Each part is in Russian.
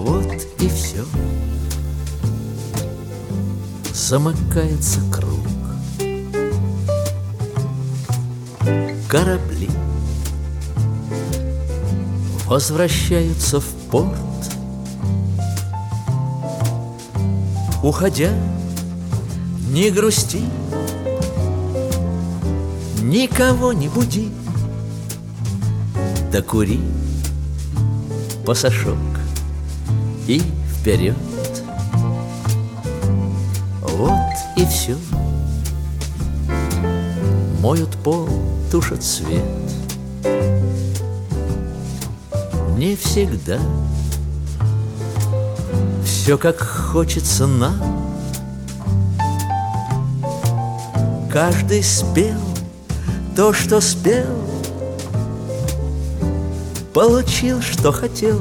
Вот и все. Замыкается круг. Корабли возвращаются в порт. Уходя, не грусти, никого не буди, да кури пасашок и вперед. Вот и все. Моют пол, тушат свет. Не всегда все как хочется нам. Каждый спел то, что спел, получил, что хотел.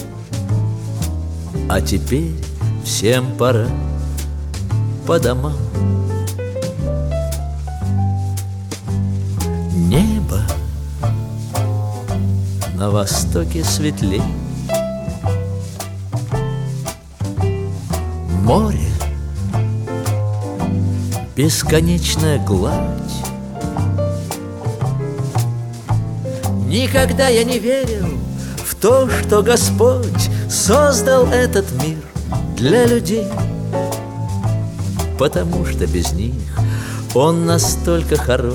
А теперь всем пора по домам. Небо на востоке светлей, море — бесконечная гладь. Никогда я не верил в то, что Господь создал этот мир для людей, потому что без них Он настолько хорош,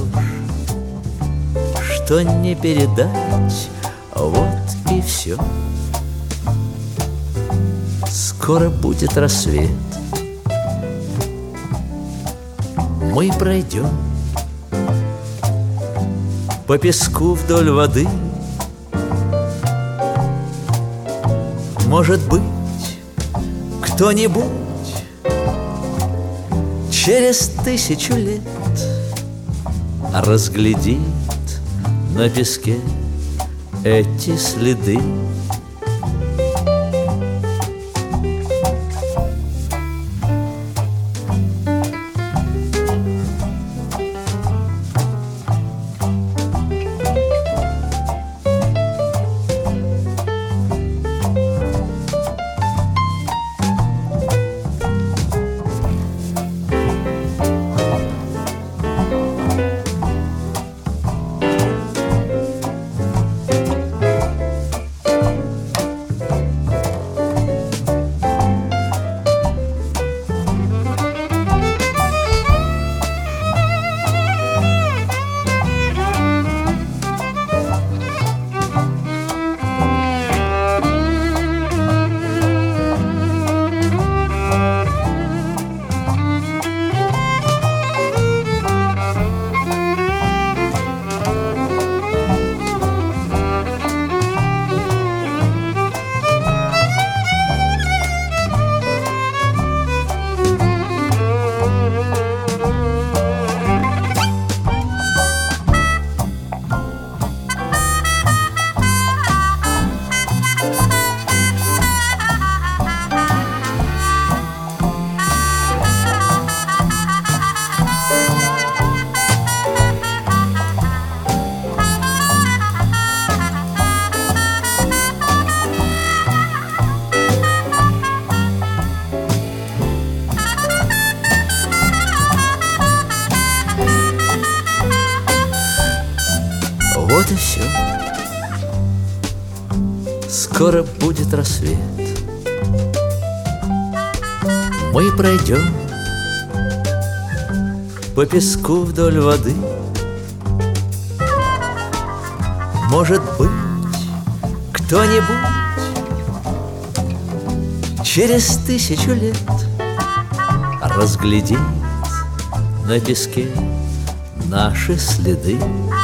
что не передать. Вот и все. Скоро будет рассвет. Мы пройдем по песку вдоль воды. Может быть, кто-нибудь через 1000 лет разглядит на песке эти следы. Вот и все. Скоро будет рассвет. Мы пройдем по песку вдоль воды. Может быть, кто-нибудь через 1000 лет разглядит на песке наши следы.